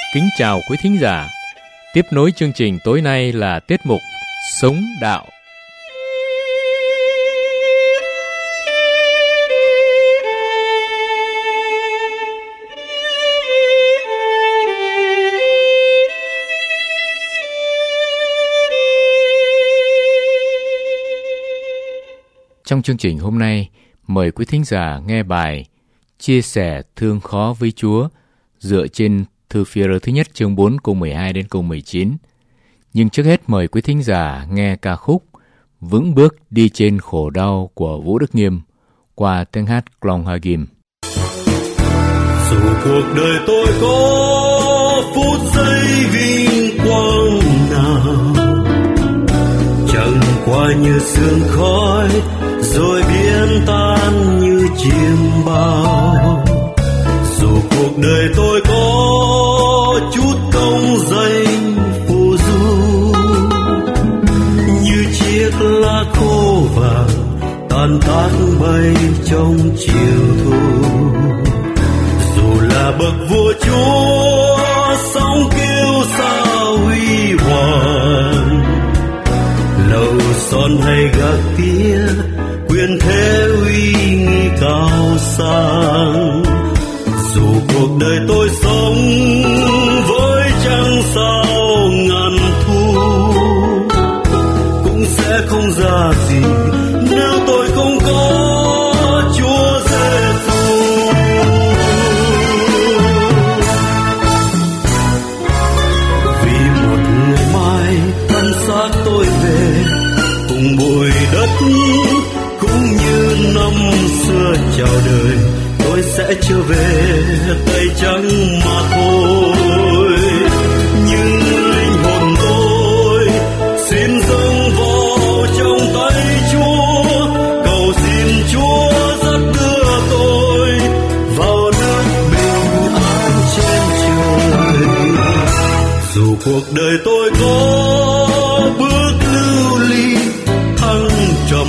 kính chào quý thính giả. Tiếp nối chương trình tối nay là tiết mục Sống Đạo. Trong chương trình hôm nay, mời quý thính giả nghe bài Chia sẻ thương khó với Chúa dựa trên thư Phi-e-rơ thứ nhất chương 4 câu 12 đến câu 19. Nhưng trước hết mời quý thính giả nghe ca khúc Vững bước đi trên khổ đau của Vũ Đức Nghiêm qua tiếng hát Klong Hagim. Dù cuộc đời tôi có phút giây vinh quang nào, chẳng qua như sương khói rồi biến tan như chim bao. Dù cuộc đời tôi có chút công danh phù du, như chiếc lá khô vàng tàn tác bay trong chiều thu. Dù là bậc vua chúa sóng kêu sao huy hoàng, lầu son hay gác tía quyền thế uy nghi cao sang. Dù cuộc đời tôi sống với trăng sao ngàn thu, cũng sẽ không ra gì nếu tôi không có Chúa Giêsu. Vì một ngày mai thân xác tôi về cùng bụi đất, cũng như năm xưa chào đời, tôi sẽ trở về tay trắng mà thôi. Nhưng linh hồn tôi xin dâng vào trong tay Chúa, cầu xin Chúa dắt đưa tôi vào nước bình an trên trời. Dù cuộc đời tôi có bước lưu ly thăng trầm,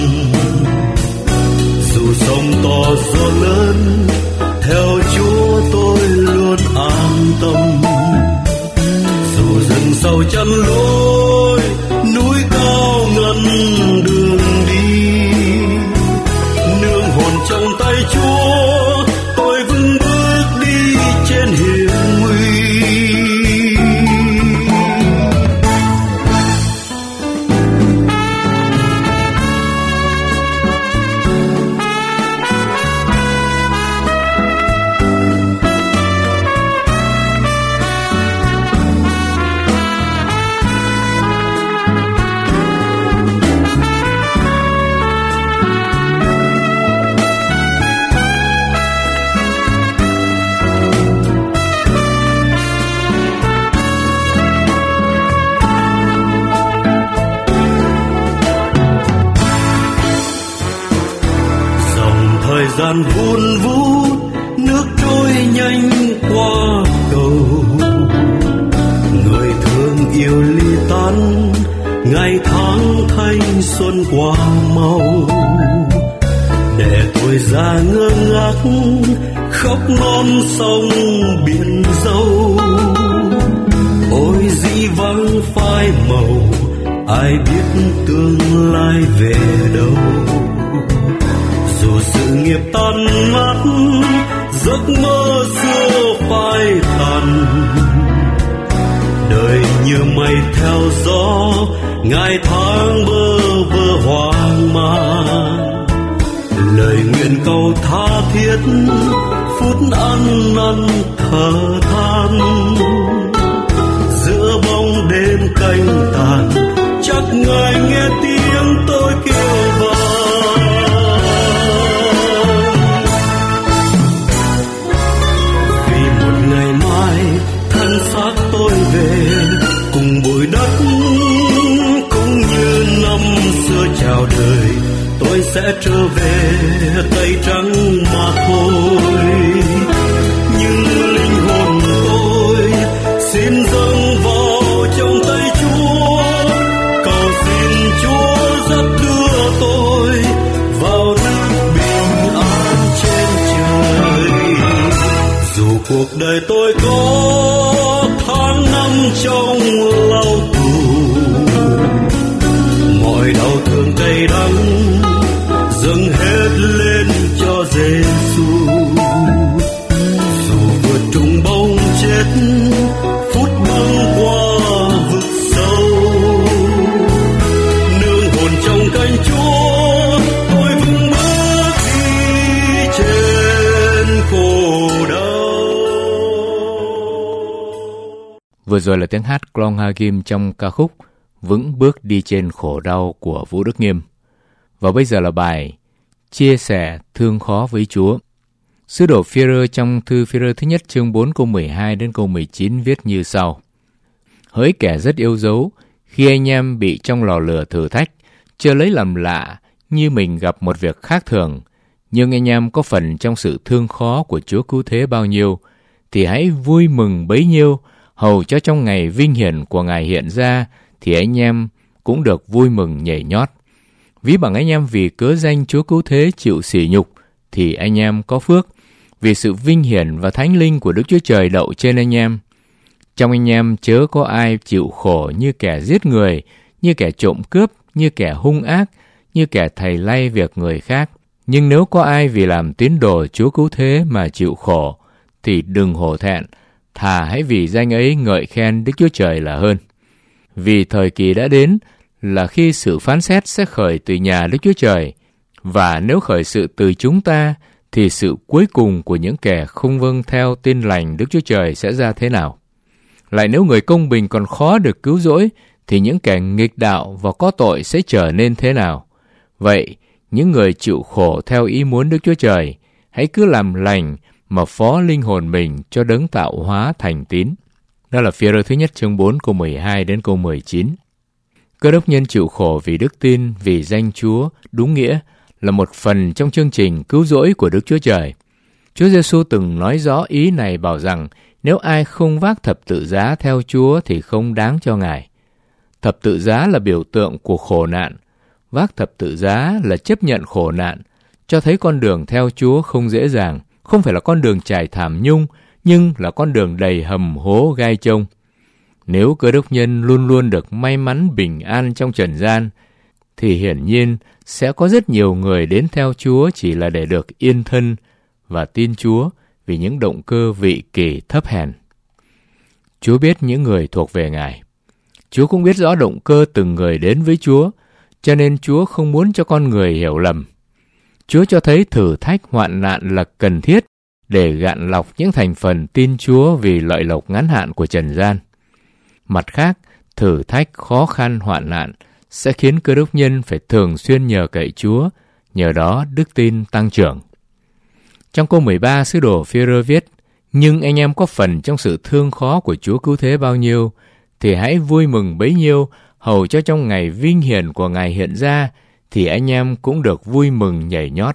dù sóng to gió lớn, theo Chúa tôi luôn an tâm. Dù rừng sâu chắn lối, núi cao ngăn đường đi, nương hồn trong tay Chúa, tôi vững bước đi trên hiểm nguy. Thời gian vun vút, nước trôi nhanh qua cầu, người thương yêu ly tan, ngày tháng thanh xuân qua mau. Để tôi ra ngơ ngác khóc non sông biển dâu, ôi dĩ vắng phai màu, ai biết tương lai về đâu. Dù sự nghiệp tan nát, giấc mơ xưa phai tàn, đời như mây theo gió, ngày tháng bơ vơ hoang mang. Lời nguyện cầu tha thiết, phút ăn năn thở than, giữa bóng đêm canh tàn, chắc Ngài nghe tiếng tôi kêu vang. Thân xác tôi về cùng bụi đất, cũng như năm xưa chào đời, tôi sẽ trở về tay trắng mà thôi. Nhưng linh hồn tôi xin dâng vào trong tay Chúa, cầu xin Chúa dắt đưa tôi vào nước bình an trên trời. Dù cuộc đời tôi có rồi là tiếng hát Klong Hagim trong ca khúc Vững bước đi trên khổ đau của Vũ Đức Nghiêm. Và bây giờ là bài Chia sẻ thương khó với Chúa. Sứ đồ Phi-rơ trong thư Phi-rơ thứ nhất chương 4 câu 12 đến câu 19 viết như sau: Hỡi kẻ rất yêu dấu, khi anh em bị trong lò lửa thử thách, chớ lấy làm lạ như mình gặp một việc khác thường, nhưng anh em có phần trong sự thương khó của Chúa cứu thế bao nhiêu, thì hãy vui mừng bấy nhiêu, hầu cho trong ngày vinh hiển của Ngài hiện ra, thì anh em cũng được vui mừng nhảy nhót. Ví bằng anh em vì cớ danh Chúa cứu thế chịu sỉ nhục, thì anh em có phước, vì sự vinh hiển và thánh linh của Đức Chúa Trời đậu trên anh em. Trong anh em chớ có ai chịu khổ như kẻ giết người, như kẻ trộm cướp, như kẻ hung ác, như kẻ thầy lay việc người khác. Nhưng nếu có ai vì làm tín đồ Chúa cứu thế mà chịu khổ, thì đừng hổ thẹn, thà hãy vì danh ấy ngợi khen Đức Chúa Trời là hơn. Vì thời kỳ đã đến là khi sự phán xét sẽ khởi từ nhà Đức Chúa Trời, và nếu khởi sự từ chúng ta, thì sự cuối cùng của những kẻ không vâng theo tin lành Đức Chúa Trời sẽ ra thế nào? Lại nếu người công bình còn khó được cứu rỗi, thì những kẻ nghịch đạo và có tội sẽ trở nên thế nào? Vậy, những người chịu khổ theo ý muốn Đức Chúa Trời, hãy cứ làm lành mà phó linh hồn mình cho đấng tạo hóa thành tín. Đó là Phi-rơ thứ nhất chương 4 câu 12 đến câu 19. Cơ đốc nhân chịu khổ vì đức tin, vì danh Chúa, đúng nghĩa, là một phần trong chương trình cứu rỗi của Đức Chúa Trời. Chúa Giêsu từng nói rõ ý này bảo rằng nếu ai không vác thập tự giá theo Chúa thì không đáng cho Ngài. Thập tự giá là biểu tượng của khổ nạn. Vác thập tự giá là chấp nhận khổ nạn, cho thấy con đường theo Chúa không dễ dàng, không phải là con đường trải thảm nhung, nhưng là con đường đầy hầm hố gai chông. Nếu cơ đốc nhân luôn luôn được may mắn bình an trong trần gian, thì hiển nhiên sẽ có rất nhiều người đến theo Chúa chỉ là để được yên thân và tin Chúa vì những động cơ vị kỷ thấp hèn. Chúa biết những người thuộc về Ngài. Chúa cũng biết rõ động cơ từng người đến với Chúa, cho nên Chúa không muốn cho con người hiểu lầm. Chúa cho thấy thử thách hoạn nạn là cần thiết để gạn lọc những thành phần tin Chúa vì lợi lộc ngắn hạn của trần gian. Mặt khác, thử thách khó khăn hoạn nạn sẽ khiến cơ đốc nhân phải thường xuyên nhờ cậy Chúa, nhờ đó đức tin tăng trưởng. Trong câu 13, sứ đồ Phi-rơ viết: Nhưng anh em có phần trong sự thương khó của Chúa cứu thế bao nhiêu, thì hãy vui mừng bấy nhiêu, hầu cho trong ngày vinh hiển của Ngài hiện ra, thì anh em cũng được vui mừng nhảy nhót.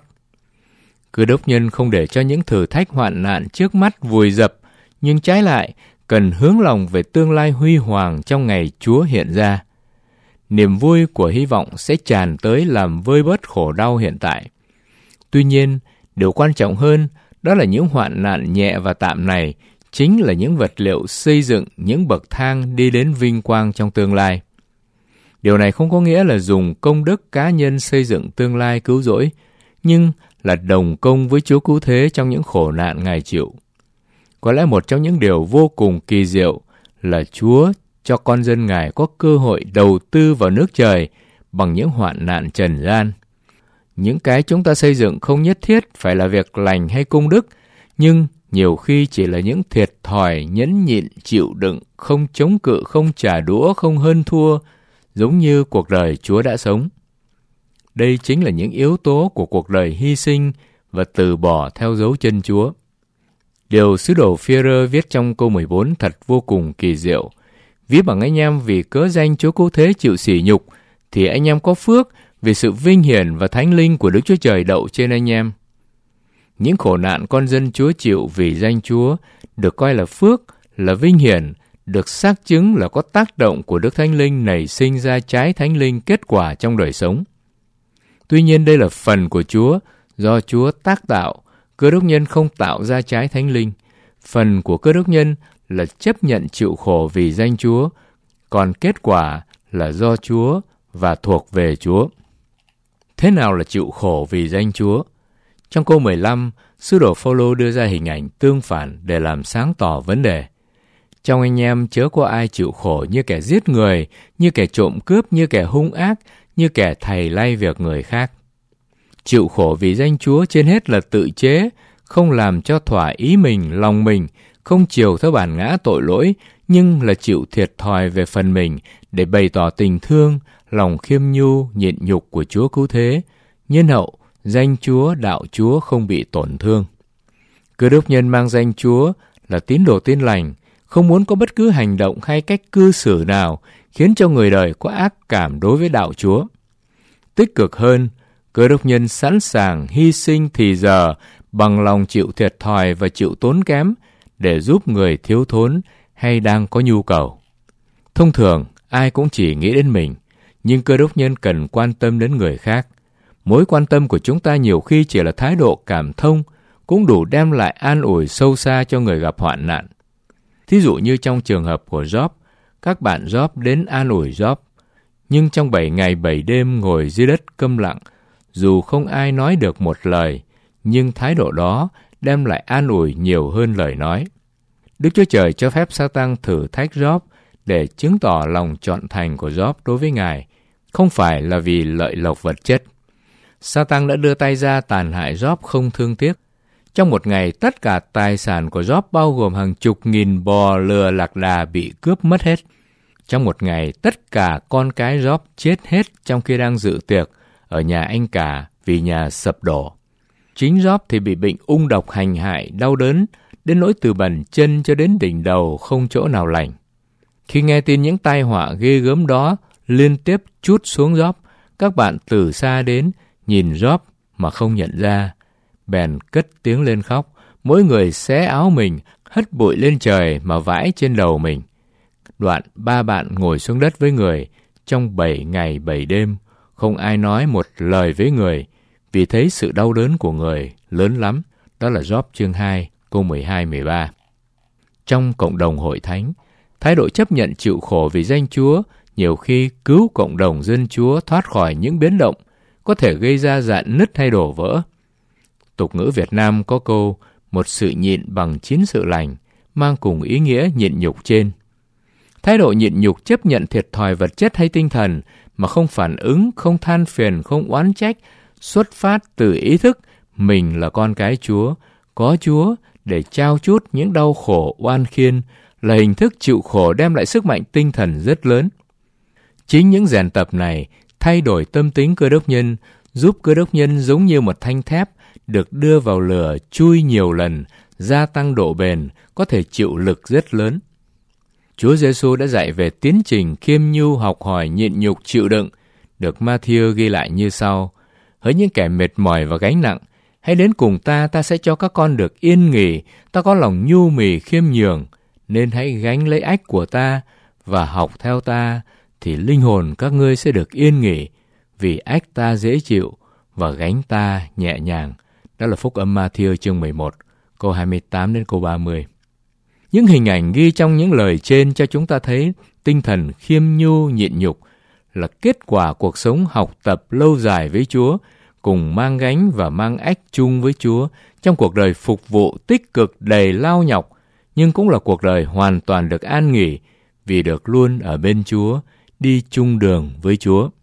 Cơ đốc nhân không để cho những thử thách hoạn nạn trước mắt vùi dập, nhưng trái lại cần hướng lòng về tương lai huy hoàng trong ngày Chúa hiện ra. Niềm vui của hy vọng sẽ tràn tới làm vơi bớt khổ đau hiện tại. Tuy nhiên, điều quan trọng hơn đó là những hoạn nạn nhẹ và tạm này chính là những vật liệu xây dựng những bậc thang đi đến vinh quang trong tương lai. Điều này không có nghĩa là dùng công đức cá nhân xây dựng tương lai cứu rỗi, nhưng là đồng công với Chúa cứu thế trong những khổ nạn Ngài chịu. Có lẽ một trong những điều vô cùng kỳ diệu là Chúa cho con dân Ngài có cơ hội đầu tư vào nước trời bằng những hoạn nạn trần gian. Những cái chúng ta xây dựng không nhất thiết phải là việc lành hay công đức, nhưng nhiều khi chỉ là những thiệt thòi, nhẫn nhịn, chịu đựng, không chống cự, không trả đũa, không hơn thua, giống như cuộc đời Chúa đã sống. Đây chính là những yếu tố của cuộc đời hy sinh và từ bỏ theo dấu chân Chúa. Điều sứ đồ Phi-rơ viết trong câu 14 thật vô cùng kỳ diệu. Ví bằng anh em vì cớ danh Chúa cứu thế chịu sỉ nhục, thì anh em có phước vì sự vinh hiển và thánh linh của Đức Chúa Trời đậu trên anh em. Những khổ nạn con dân Chúa chịu vì danh Chúa được coi là phước, là vinh hiển, được xác chứng là có tác động của Đức Thánh Linh nảy sinh ra trái Thánh Linh kết quả trong đời sống. Tuy nhiên đây là phần của Chúa, do Chúa tác tạo, cơ đốc nhân không tạo ra trái Thánh Linh. Phần của cơ đốc nhân là chấp nhận chịu khổ vì danh Chúa, còn kết quả là do Chúa và thuộc về Chúa. Thế nào là chịu khổ vì danh Chúa? Trong câu 15, sứ đồ Phao-lô đưa ra hình ảnh tương phản để làm sáng tỏ vấn đề. Trong anh em chớ có ai chịu khổ như kẻ giết người, như kẻ trộm cướp, như kẻ hung ác, như kẻ thầy lay việc người khác. Chịu khổ vì danh Chúa trên hết là tự chế, không làm cho thỏa ý mình, lòng mình, không chiều theo bản ngã tội lỗi, nhưng là chịu thiệt thòi về phần mình để bày tỏ tình thương, lòng khiêm nhu, nhịn nhục của Chúa Cứu Thế, nhân hậu danh Chúa, đạo Chúa không bị tổn thương. Cơ đốc nhân mang danh Chúa là tín đồ tin lành, không muốn có bất cứ hành động hay cách cư xử nào khiến cho người đời có ác cảm đối với đạo Chúa. Tích cực hơn, cơ đốc nhân sẵn sàng hy sinh thì giờ, bằng lòng chịu thiệt thòi và chịu tốn kém để giúp người thiếu thốn hay đang có nhu cầu. Thông thường, ai cũng chỉ nghĩ đến mình, nhưng cơ đốc nhân cần quan tâm đến người khác. Mối quan tâm của chúng ta nhiều khi chỉ là thái độ cảm thông, cũng đủ đem lại an ủi sâu xa cho người gặp hoạn nạn. Thí dụ như trong trường hợp của Job, các bạn Job đến an ủi Job, nhưng trong 7 ngày 7 đêm ngồi dưới đất câm lặng, dù không ai nói được một lời, nhưng thái độ đó đem lại an ủi nhiều hơn lời nói. Đức Chúa Trời cho phép Sa-tan thử thách Job để chứng tỏ lòng trọn thành của Job đối với Ngài, không phải là vì lợi lộc vật chất. Sa-tan đã đưa tay ra tàn hại Job không thương tiếc. Trong một ngày, tất cả tài sản của Job bao gồm hàng chục nghìn bò lừa lạc đà bị cướp mất hết. Trong một ngày, tất cả con cái Job chết hết trong khi đang dự tiệc ở nhà anh cả vì nhà sập đổ. Chính Job thì bị bệnh ung độc hành hại, đau đớn, đến nỗi từ bàn chân cho đến đỉnh đầu không chỗ nào lành. Khi nghe tin những tai họa ghê gớm đó liên tiếp trút xuống Job, các bạn từ xa đến nhìn Job mà không nhận ra, bèn cất tiếng lên khóc, mỗi người xé áo mình, hất bụi lên trời mà vãi trên đầu mình. Đoạn 3 bạn ngồi xuống đất với người trong 7 ngày 7 đêm, không ai nói một lời với người, vì thấy sự đau đớn của người lớn lắm. Đó là Job chương 2, câu 12-13. Trong cộng đồng hội thánh, thái độ chấp nhận chịu khổ vì danh Chúa nhiều khi cứu cộng đồng dân Chúa thoát khỏi những biến động có thể gây ra rạn nứt hay đổ vỡ. Tục ngữ Việt Nam có câu một sự nhịn bằng 9 sự lành, mang cùng ý nghĩa nhịn nhục trên. Thái độ nhịn nhục chấp nhận thiệt thòi vật chất hay tinh thần mà không phản ứng, không than phiền, không oán trách, xuất phát từ ý thức mình là con cái Chúa, có Chúa để trao chuốt những đau khổ oan khiên, là hình thức chịu khổ đem lại sức mạnh tinh thần rất lớn. Chính những rèn tập này thay đổi tâm tính cơ đốc nhân, giúp cơ đốc nhân giống như một thanh thép được đưa vào lửa chui nhiều lần, gia tăng độ bền, có thể chịu lực rất lớn. Chúa Giêsu đã dạy về tiến trình khiêm nhu, học hỏi, nhịn nhục, chịu đựng, được Ma-thi-ơ ghi lại như sau: hỡi những kẻ mệt mỏi và gánh nặng, hãy đến cùng ta, ta sẽ cho các con được yên nghỉ. Ta có lòng nhu mì khiêm nhường, nên hãy gánh lấy ách của ta và học theo ta, thì linh hồn các ngươi sẽ được yên nghỉ, vì ách ta dễ chịu và gánh ta nhẹ nhàng. Đó là Phúc âm Ma-thi-ơ chương 11, câu 28 đến câu 30. Những hình ảnh ghi trong những lời trên cho chúng ta thấy tinh thần khiêm nhu nhịn nhục là kết quả cuộc sống học tập lâu dài với Chúa, cùng mang gánh và mang ách chung với Chúa trong cuộc đời phục vụ tích cực đầy lao nhọc, nhưng cũng là cuộc đời hoàn toàn được an nghỉ vì được luôn ở bên Chúa, đi chung đường với Chúa.